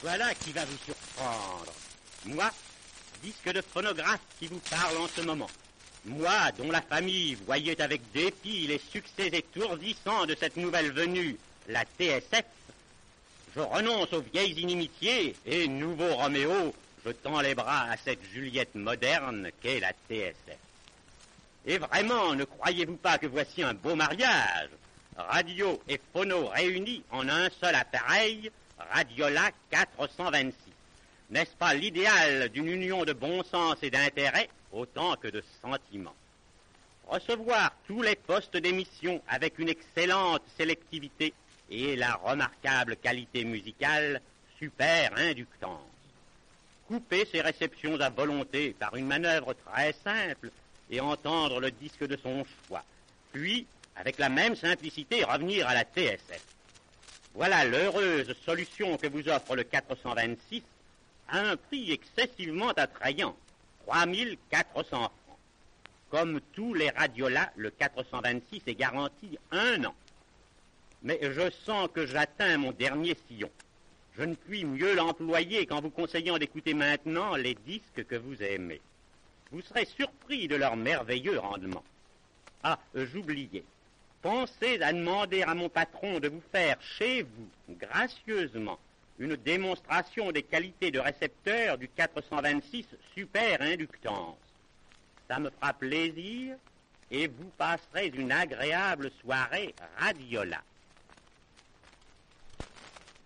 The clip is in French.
Voilà qui va vous surprendre. Moi, disque de phonographe qui vous parle en ce moment. Moi, dont la famille voyait avec dépit les succès étourdissants de cette nouvelle venue, la TSF, je renonce aux vieilles inimitiés et, nouveau Roméo, je tends les bras à cette Juliette moderne qu'est la TSF. Et vraiment, ne croyez-vous pas que voici un beau mariage? Radio et phono réunis en un seul appareil, Radiola 426. N'est-ce pas l'idéal d'une union de bon sens et d'intérêt autant que de sentiments? Recevoir tous les postes d'émission avec une excellente sélectivité et la remarquable qualité musicale, super inductance. Couper ses réceptions à volonté par une manœuvre très simple et entendre le disque de son choix, puis, avec la même simplicité, revenir à la TSF. Voilà l'heureuse solution que vous offre le 426 à un prix excessivement attrayant, 3400 francs. Comme tous les radiolas, le 426 est garanti 1 an. Mais je sens que j'atteins mon dernier sillon. Je ne puis mieux l'employer qu'en vous conseillant d'écouter maintenant les disques que vous aimez. Vous serez surpris de leur merveilleux rendement. Ah, j'oubliais. Pensez à demander à mon patron de vous faire chez vous, gracieusement, une démonstration des qualités de récepteur du 426 super inductance. Ça me fera plaisir et vous passerez une agréable soirée radiola.